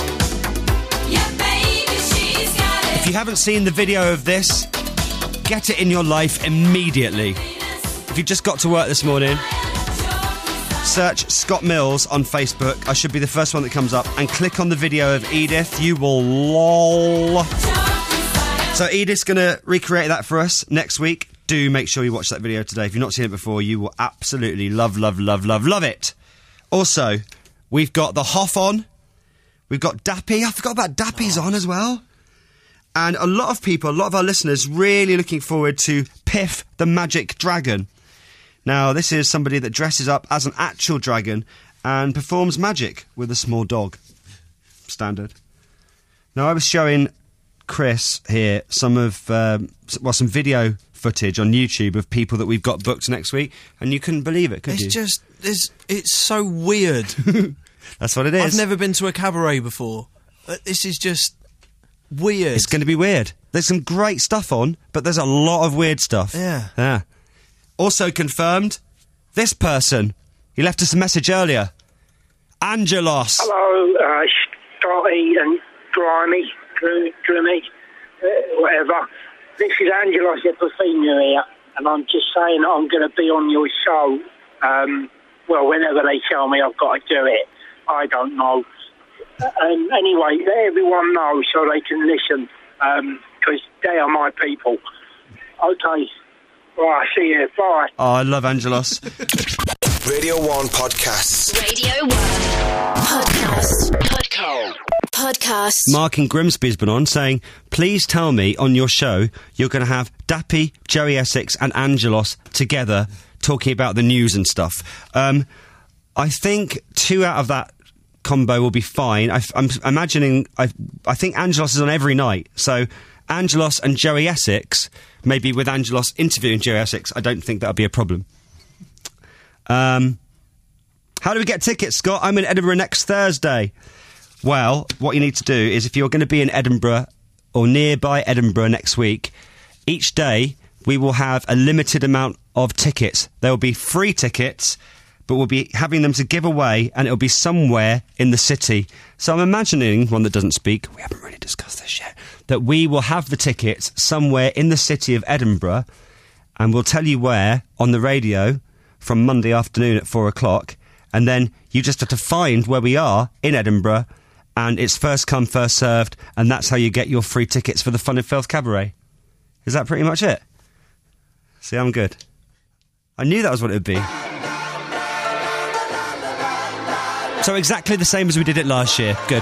Yeah, baby, she's got it. If you haven't seen the video of this, get it in your life immediately. If you just got to work this morning, search Scott Mills on Facebook. I should be the first one that comes up. And click on the video of Edith. You will lol. So Edith's going to recreate that for us next week. Do make sure you watch that video today. If you've not seen it before, you will absolutely love, love, love, love, love it. Also, we've got the Hoff on. We've got Dappy. I forgot about Dappy's on as well. And a lot of people, a lot of our listeners, really looking forward to Piff the Magic Dragon. Now, this is somebody that dresses up as an actual dragon and performs magic with a small dog. Standard. Now, I was showing Chris here some of, um, well, some video footage on YouTube of people that we've got booked next week, and you couldn't believe it, could It's you? just, it's, it's so weird. That's what it is. I've never been to a cabaret before. Uh, This is just weird. It's going to be weird. There's some great stuff on, but there's a lot of weird stuff. Yeah. Yeah. Also confirmed, this person. He left us a message earlier. Angelos. Hello, uh, Scotty and Grimy, Dr- Drummy, uh, whatever. This is Angelos Epifania here, and I'm just saying that I'm going to be on your show. Um, well, whenever they tell me I've got to do it, I don't know. Um, anyway, let everyone know so they can listen, because they are my people. Okay. Right, see you. Bye. Oh, I love Angelos. Radio one Podcasts. Radio one Podcast. Podcast. Podcast. Mark in Grimsby's been on saying, please tell me on your show you're going to have Dappy, Joey Essex and Angelos together talking about the news and stuff. Um, I think two out of that combo will be fine. I, I'm imagining, I, I think Angelos is on every night, so Angelos and Joey Essex, maybe with Angelos interviewing Joey Essex, I don't think that'll be a problem. Um, how do we get tickets, Scott? I'm in Edinburgh next Thursday. Well, what you need to do is, if you're going to be in Edinburgh or nearby Edinburgh next week, each day we will have a limited amount of tickets. There will be free tickets, but we'll be having them to give away, and it'll be somewhere in the city. So I'm imagining, one that doesn't speak, we haven't really discussed this yet, that we will have the tickets somewhere in the city of Edinburgh, and we'll tell you where on the radio from Monday afternoon at four o'clock, and then you just have to find where we are in Edinburgh, and it's first come, first served, and that's how you get your free tickets for the Fun and Filth Cabaret. Is that pretty much it? See, I'm good. I knew that was what it would be. So exactly the same as we did it last year. Good.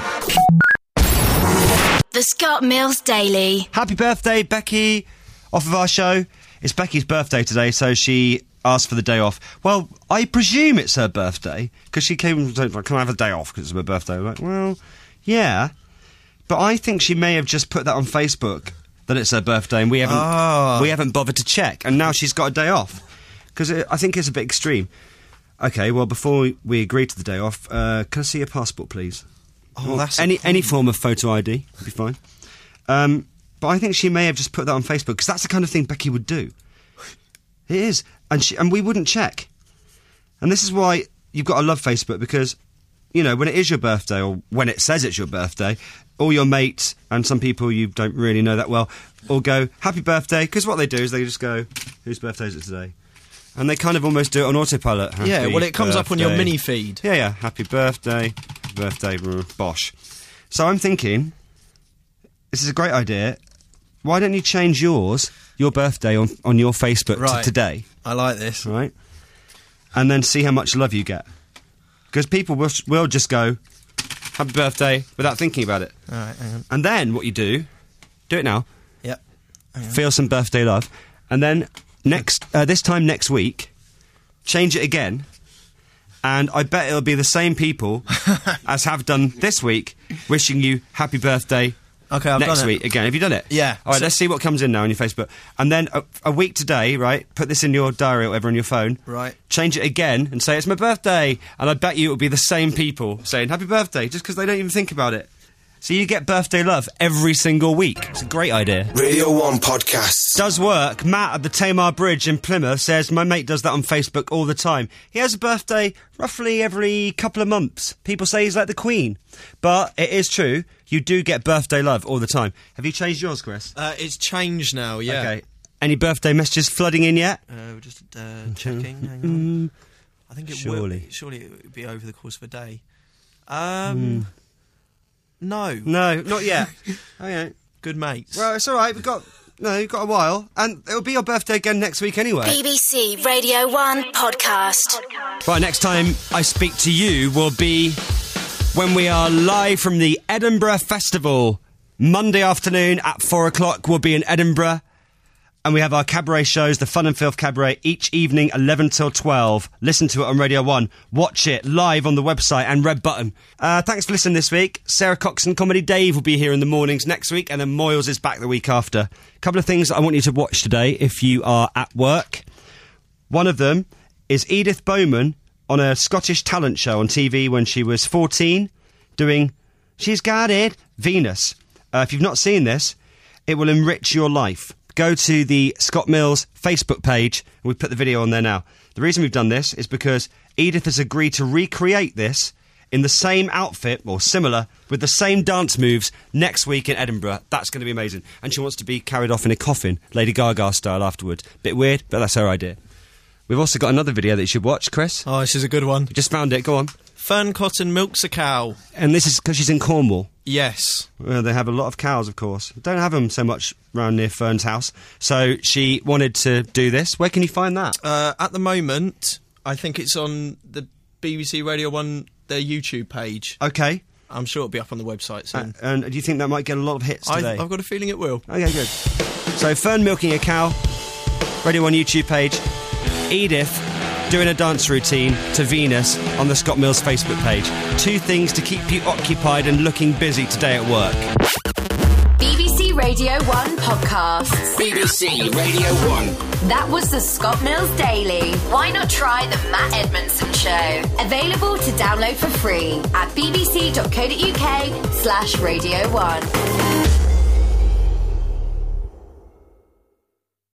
The Scott Mills Daily. Happy birthday, Becky, off of our show. It's Becky's birthday today, so she asked for the day off. Well, I presume it's her birthday, because she came and said, can I have a day off because it's my birthday? I'm like, well, yeah. But I think she may have just put that on Facebook, that it's her birthday, and we haven't, Oh. we haven't bothered to check, and now she's got a day off. Because I think it's a bit extreme. Okay, well, before we agree to the day off, uh, can I see your passport, please? Oh, Or that's any a any form of photo I D would be fine. Um, but I think she may have just put that on Facebook, because that's the kind of thing Becky would do. It is, and she, and we wouldn't check. And this is why you've got to love Facebook, because, you know, when it is your birthday, or when it says it's your birthday, all your mates and some people you don't really know that well all go, happy birthday, because what they do is they just go, whose birthday is it today? And they kind of almost do it on autopilot. Happy Yeah, well, it comes up on your birthday. mini feed. Yeah, yeah, happy birthday, happy birthday, brr, bosh. So I'm thinking, this is a great idea. Why don't you change yours, your birthday, on, on your Facebook Right. to today? I like this. Right? And then see how much love you get. Because people will, will just go, happy birthday, without thinking about it. All right, hang on. And then what you do, do it now, Yep. Hang on. feel some birthday love, and then next, uh, this time next week, change it again, and I bet it'll be the same people as have done this week, wishing you happy birthday. Okay, I've next done it. week again. Have you done it? Yeah. All right, So- let's see what comes in now on your Facebook. And then a, a week today, right, put this in your diary or whatever on your phone. Right. Change it again and say, it's my birthday. And I bet you it'll be the same people saying happy birthday just because they don't even think about it. So you get birthday love every single week. It's a great idea. Radio one Podcasts. Does work. Matt at the Tamar Bridge in Plymouth says, my mate does that on Facebook all the time. He has a birthday roughly every couple of months. People say he's like the Queen. But it is true, you do get birthday love all the time. Have you changed yours, Chris? Uh, it's changed now, yeah. Okay. Any birthday messages flooding in yet? Uh, we're just uh, checking. Hang on. I think it Surely. will. Surely it would be over the course of a day. Um, no, No, not yet. Okay. good mates. Well, it's all right. We've got no, you've got a while, and it'll be your birthday again next week anyway. B B C Radio one podcast. Right, next time I speak to you will be when we are live from the Edinburgh Festival. Monday afternoon at four o'clock we'll be in Edinburgh. And we have our cabaret shows, the Fun and Filth Cabaret, each evening, eleven till twelve. Listen to it on Radio one. Watch it live on the website and Red Button. Uh, thanks for listening this week. Sarah Coxon, Comedy Dave will be here in the mornings next week, and then Moyles is back the week after. A couple of things that I want you to watch today if you are at work. One of them is Edith Bowman on a Scottish talent show on T V when she was fourteen, doing She's Got It, Venus. Uh, if you've not seen this, it will enrich your life. Go to the Scott Mills Facebook page, and we put the video on there now. The reason we've done this is because Edith has agreed to recreate this in the same outfit, or similar, with the same dance moves next week in Edinburgh. That's going to be amazing. And she wants to be carried off in a coffin, Lady Gaga style afterwards. Bit weird, but that's her idea. We've also got another video that you should watch, Chris. Oh, this is a good one. Just found it, go on. Fern Cotton milks a cow. And this is because she's in Cornwall. Yes. Well, they have a lot of cows, of course. Don't have them so much round near Fern's house. So she wanted to do this. Where can you find that? Uh, at the moment, I think it's on the B B C Radio one, their YouTube page. Okay. I'm sure it'll be up on the website soon. Uh, and do you think that might get a lot of hits I, today? I've got a feeling it will. Okay, good. So Fern milking a cow, Radio one YouTube page. Edith doing a dance routine to Venus on the Scott Mills Facebook page. Two things to keep you occupied and looking busy today at work. B B C Radio one podcasts. B B C Radio one. That was the Scott Mills Daily. Why not try the Matt Edmondson Show? Available to download for free at bbc.co.uk slash radio one.